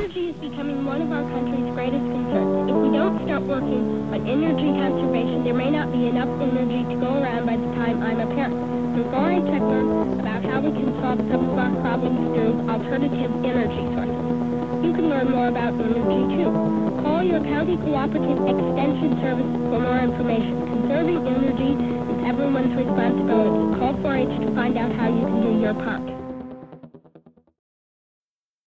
Energy is becoming one of our country's greatest concerns. If we don't start working on energy conservation, there may not be enough energy to go around by the time I'm a parent. Before I check about how we can solve some of our problems through alternative energy sources. You can learn more about energy too. Call your county cooperative extension service for more information. Conserving energy is everyone's responsibility. Call 4-H to find out how you can do your part.